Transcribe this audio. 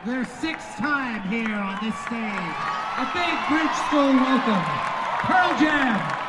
their sixth time here on this stage. A big Bridge School welcome, Pearl Jam.